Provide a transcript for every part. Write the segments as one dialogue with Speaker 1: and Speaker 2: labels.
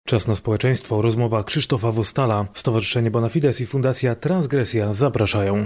Speaker 1: Czas na społeczeństwo. Rozmowa Krzysztofa Wostala. Stowarzyszenie Bonafides i Fundacja Transgresja zapraszają.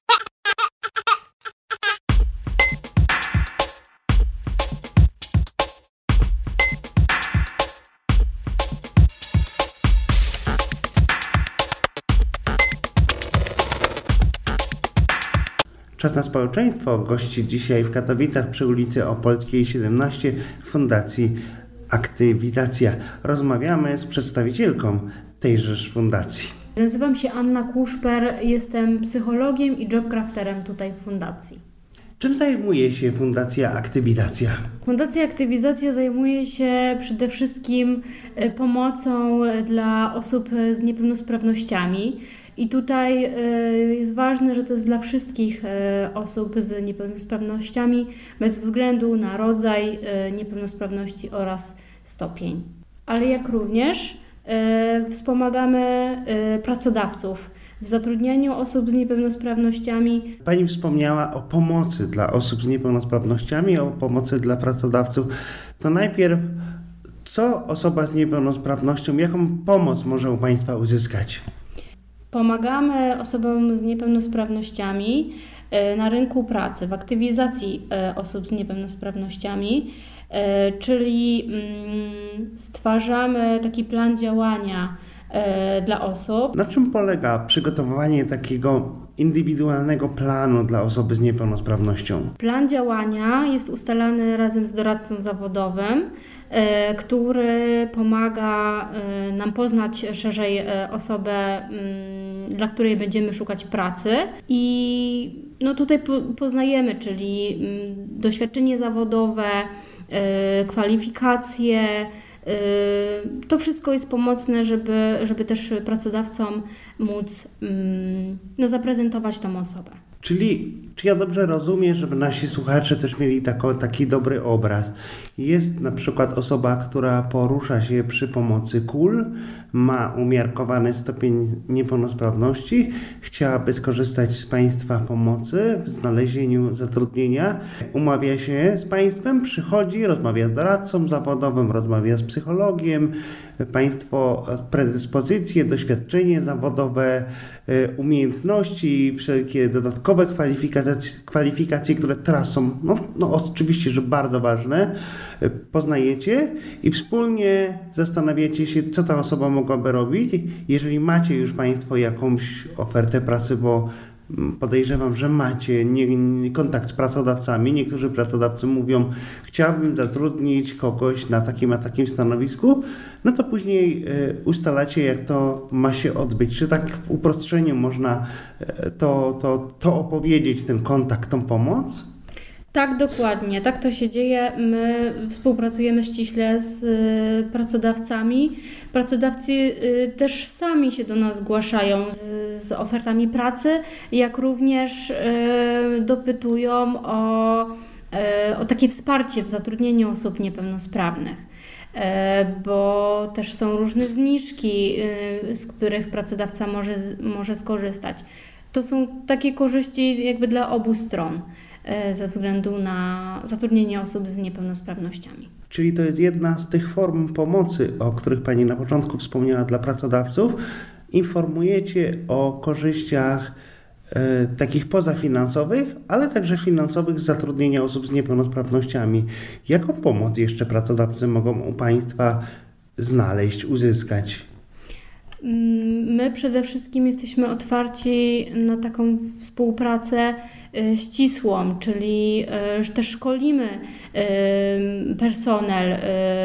Speaker 2: Czas na społeczeństwo gości dzisiaj w Katowicach przy ulicy Opolskiej 17 w Fundacji Aktywizacja. Rozmawiamy z przedstawicielką tejżeż fundacji.
Speaker 3: Nazywam się Anna Kuszper, jestem psychologiem i jobcrafterem tutaj w fundacji.
Speaker 2: Czym zajmuje się Fundacja Aktywizacja?
Speaker 3: Fundacja Aktywizacja zajmuje się przede wszystkim pomocą dla osób z niepełnosprawnościami. I tutaj jest ważne, że to jest dla wszystkich osób z niepełnosprawnościami, bez względu na rodzaj niepełnosprawności oraz stopień. Ale jak również wspomagamy pracodawców w zatrudnianiu osób z niepełnosprawnościami.
Speaker 2: Pani wspomniała o pomocy dla osób z niepełnosprawnościami, o pomocy dla pracodawców. To najpierw, co osoba z niepełnosprawnością, jaką pomoc może u Państwa uzyskać?
Speaker 3: Pomagamy osobom z niepełnosprawnościami na rynku pracy, w aktywizacji osób z niepełnosprawnościami, czyli stwarzamy taki plan działania dla osób.
Speaker 2: Na czym polega przygotowanie takiego indywidualnego planu dla osoby z niepełnosprawnością?
Speaker 3: Plan działania jest ustalany razem z doradcą zawodowym, który pomaga nam poznać szerzej osobę, dla której będziemy szukać pracy. I tutaj poznajemy, czyli doświadczenie zawodowe, kwalifikacje. To wszystko jest pomocne, żeby też pracodawcom móc zaprezentować tą osobę.
Speaker 2: Czyli, czy ja dobrze rozumiem, żeby nasi słuchacze też mieli taki dobry obraz? Jest na przykład osoba, która porusza się przy pomocy kul, ma umiarkowany stopień niepełnosprawności, chciałaby skorzystać z Państwa pomocy w znalezieniu zatrudnienia, umawia się z Państwem, przychodzi, rozmawia z doradcą zawodowym, rozmawia z psychologiem, Państwo predyspozycje, doświadczenie zawodowe, umiejętności, wszelkie dodatkowe kwalifikacje, które teraz są, oczywiście, że bardzo ważne, poznajecie i wspólnie zastanawiacie się, co ta osoba mogłaby robić. Jeżeli macie już Państwo jakąś ofertę pracy, bo podejrzewam, że macie kontakt z pracodawcami. Niektórzy pracodawcy mówią, chciałbym zatrudnić kogoś na takim a takim stanowisku, to później ustalacie, jak to ma się odbyć. Czy tak w uproszczeniu można to opowiedzieć, ten kontakt, tą pomoc?
Speaker 3: Tak, dokładnie. Tak to się dzieje. My współpracujemy ściśle z pracodawcami. Pracodawcy też sami się do nas zgłaszają z ofertami pracy, jak również dopytują o takie wsparcie w zatrudnieniu osób niepełnosprawnych. Bo też są różne zniżki, z których pracodawca może skorzystać. To są takie korzyści jakby dla obu stron ze względu na zatrudnienie osób z niepełnosprawnościami.
Speaker 2: Czyli to jest jedna z tych form pomocy, o których Pani na początku wspomniała dla pracodawców. Informujecie o korzyściach takich pozafinansowych, ale także finansowych z zatrudnienia osób z niepełnosprawnościami. Jaką pomoc jeszcze pracodawcy mogą u Państwa znaleźć, uzyskać?
Speaker 3: My przede wszystkim jesteśmy otwarci na taką współpracę ścisłą, czyli że też szkolimy personel,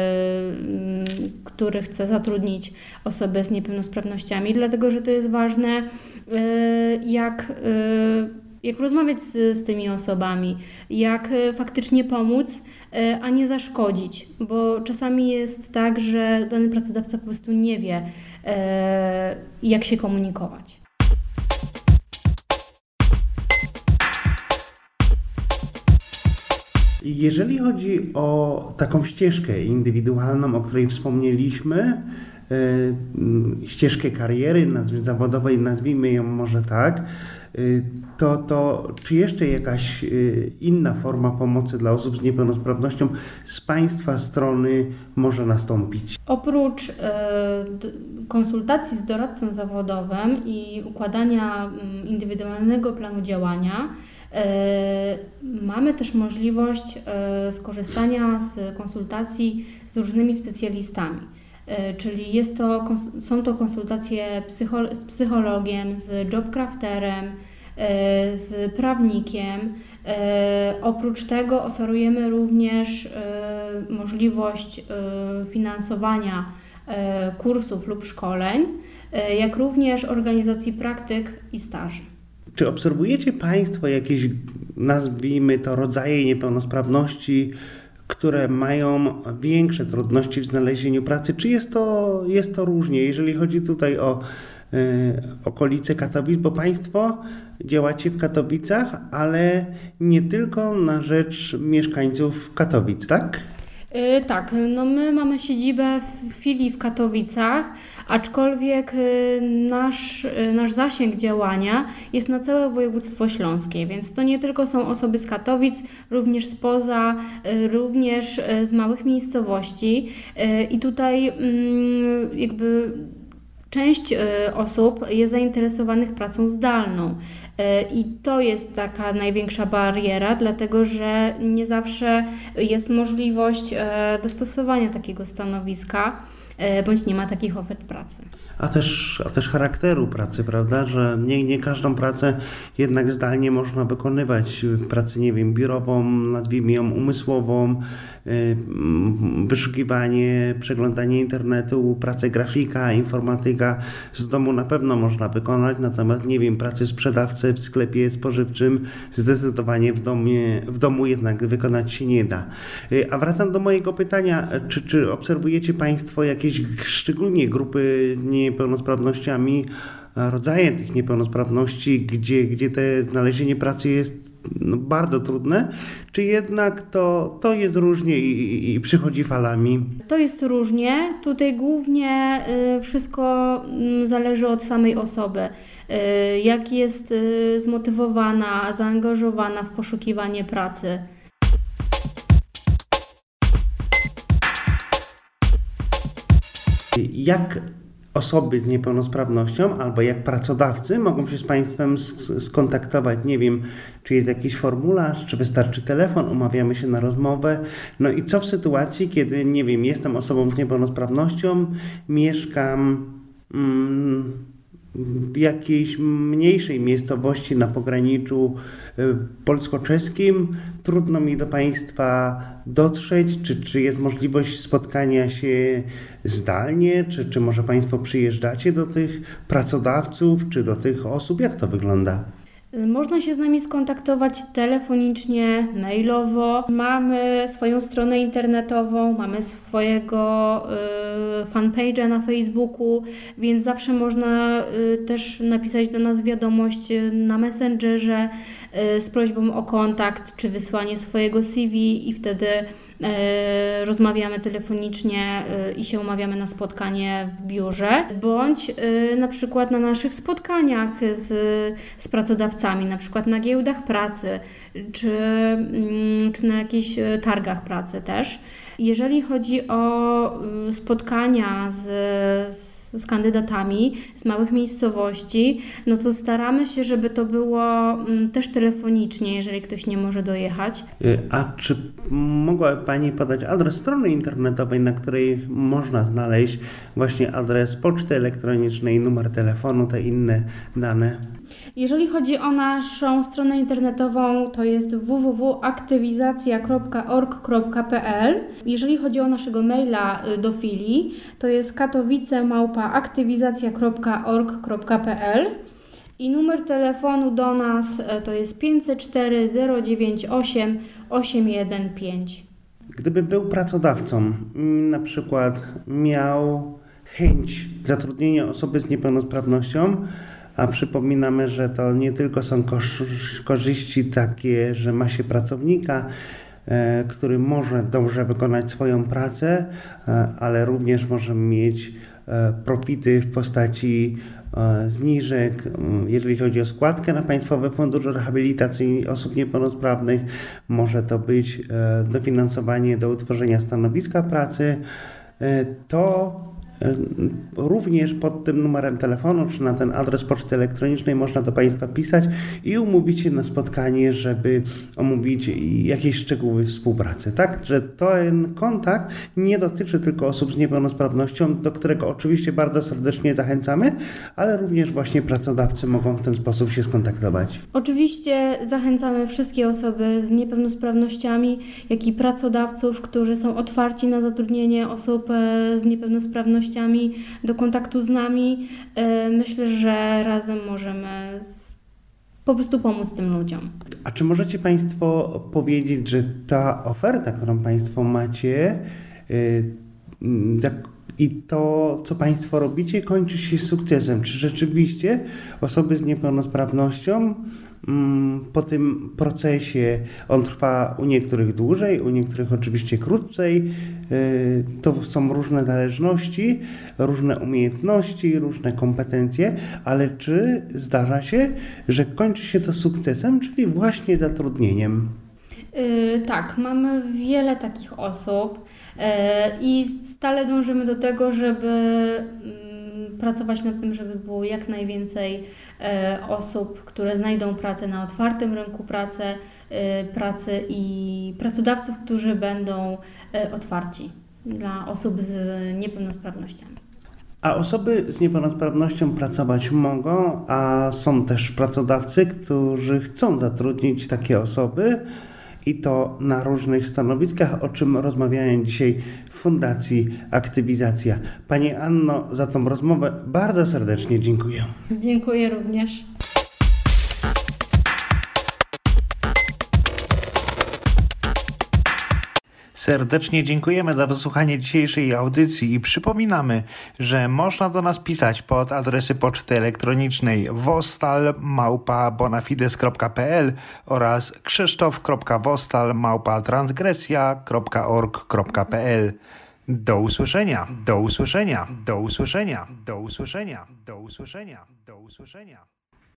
Speaker 3: który chce zatrudnić osobę z niepełnosprawnościami, dlatego że to jest ważne, jak rozmawiać z tymi osobami, jak faktycznie pomóc, a nie zaszkodzić, bo czasami jest tak, że dany pracodawca po prostu nie wie, jak się komunikować.
Speaker 2: Jeżeli chodzi o taką ścieżkę indywidualną, o której wspomnieliśmy, ścieżkę kariery zawodowej, nazwijmy ją może tak, to czy jeszcze jakaś inna forma pomocy dla osób z niepełnosprawnością z Państwa strony może nastąpić?
Speaker 3: Oprócz konsultacji z doradcą zawodowym i układania indywidualnego planu działania, mamy też możliwość skorzystania z konsultacji z różnymi specjalistami. Czyli są to konsultacje z psychologiem, z jobcrafterem, z prawnikiem. Oprócz tego oferujemy również możliwość finansowania kursów lub szkoleń, jak również organizacji praktyk i staży.
Speaker 2: Czy obserwujecie Państwo jakieś, nazwijmy to, rodzaje niepełnosprawności, które mają większe trudności w znalezieniu pracy? Czy jest to różnie, jeżeli chodzi tutaj o okolice Katowic, bo Państwo działacie w Katowicach, ale nie tylko na rzecz mieszkańców Katowic, tak?
Speaker 3: Tak, no my mamy siedzibę w filii w Katowicach, aczkolwiek nasz zasięg działania jest na całe województwo śląskie, więc to nie tylko są osoby z Katowic, również spoza, również z małych miejscowości i tutaj jakby część osób jest zainteresowanych pracą zdalną i to jest taka największa bariera, dlatego że nie zawsze jest możliwość dostosowania takiego stanowiska, bądź nie ma takich ofert pracy.
Speaker 2: A też charakteru pracy, prawda, że nie każdą pracę jednak zdalnie można wykonywać. Pracę, nie wiem, biurową, nazwijmy ją umysłową, wyszukiwanie, przeglądanie internetu, pracę grafika, informatyka z domu na pewno można wykonać, natomiast, nie wiem, pracę sprzedawcy w sklepie spożywczym zdecydowanie w domu jednak wykonać się nie da. A wracam do mojego pytania, czy obserwujecie Państwo jakieś szczególnie grupy niepełnosprawnościami, rodzaje tych niepełnosprawności, gdzie te znalezienie pracy jest bardzo trudne, czy jednak to jest różnie i przychodzi falami?
Speaker 3: To jest różnie. Tutaj głównie wszystko zależy od samej osoby. Jak jest zmotywowana, zaangażowana w poszukiwanie pracy.
Speaker 2: Jak osoby z niepełnosprawnością albo jak pracodawcy mogą się z Państwem skontaktować? Nie wiem, czy jest jakiś formularz, czy wystarczy telefon, umawiamy się na rozmowę. No i co w sytuacji, kiedy, nie wiem, jestem osobą z niepełnosprawnością, mieszkam w jakiejś mniejszej miejscowości na pograniczu polsko-czeskim, trudno mi do Państwa dotrzeć, czy jest możliwość spotkania się zdalnie, czy może Państwo przyjeżdżacie do tych pracodawców, czy do tych osób? Jak to wygląda?
Speaker 3: Można się z nami skontaktować telefonicznie, mailowo. Mamy swoją stronę internetową, mamy swojego fanpage'a na Facebooku, więc zawsze można też napisać do nas wiadomość na Messengerze z prośbą o kontakt czy wysłanie swojego CV i wtedy rozmawiamy telefonicznie i się umawiamy na spotkanie w biurze, bądź na przykład na naszych spotkaniach z pracodawcami, na przykład na giełdach pracy, czy na jakichś targach pracy też. Jeżeli chodzi o spotkania z kandydatami z małych miejscowości, no to staramy się, żeby to było też telefonicznie, jeżeli ktoś nie może dojechać.
Speaker 2: A czy mogłaby Pani podać adres strony internetowej, na której można znaleźć właśnie adres poczty elektronicznej, numer telefonu, te inne dane?
Speaker 3: Jeżeli chodzi o naszą stronę internetową, to jest www.aktywizacja.org.pl. Jeżeli chodzi o naszego maila do filii, to jest katowice@aktywizacja.org.pl i numer telefonu do nas to jest 504 098 815.
Speaker 2: Gdyby był pracodawcą, na przykład miał chęć zatrudnienia osoby z niepełnosprawnością, a przypominamy, że to nie tylko są korzyści takie, że ma się pracownika, który może dobrze wykonać swoją pracę, ale również możemy mieć profity w postaci zniżek, jeżeli chodzi o składkę na Państwowy Fundusz Rehabilitacji Osób Niepełnosprawnych. Może to być dofinansowanie do utworzenia stanowiska pracy. To również pod tym numerem telefonu, czy na ten adres poczty elektronicznej można do Państwa pisać i umówić się na spotkanie, żeby omówić jakieś szczegóły współpracy. Tak, że ten kontakt nie dotyczy tylko osób z niepełnosprawnością, do którego oczywiście bardzo serdecznie zachęcamy, ale również właśnie pracodawcy mogą w ten sposób się skontaktować.
Speaker 3: Oczywiście zachęcamy wszystkie osoby z niepełnosprawnościami, jak i pracodawców, którzy są otwarci na zatrudnienie osób z niepełnosprawnościami, do kontaktu z nami. Myślę, że razem możemy po prostu pomóc tym ludziom.
Speaker 2: A czy możecie Państwo powiedzieć, że ta oferta, którą Państwo macie i to, co Państwo robicie, kończy się sukcesem? Czy rzeczywiście osoby z niepełnosprawnością po tym procesie, on trwa u niektórych dłużej, u niektórych oczywiście krócej, to są różne należności, różne umiejętności, różne kompetencje, ale czy zdarza się, że kończy się to sukcesem, czyli właśnie zatrudnieniem?
Speaker 3: Tak, mamy wiele takich osób i stale dążymy do tego, żeby pracować nad tym, żeby było jak najwięcej osób, które znajdą pracę na otwartym rynku pracy i pracodawców, którzy będą otwarci dla osób z niepełnosprawnościami.
Speaker 2: A osoby z niepełnosprawnością pracować mogą, a są też pracodawcy, którzy chcą zatrudnić takie osoby i to na różnych stanowiskach, o czym rozmawiałem dzisiaj w Fundacji Aktywizacja. Pani Anno, za tą rozmowę bardzo serdecznie dziękuję.
Speaker 3: Dziękuję również.
Speaker 2: Serdecznie dziękujemy za wysłuchanie dzisiejszej audycji i przypominamy, że można do nas pisać pod adresy poczty elektronicznej wostal@bonafides.pl oraz krzysztof.wostal@transgresja.org.pl. Do usłyszenia, do usłyszenia, do usłyszenia, do usłyszenia, do usłyszenia, do usłyszenia.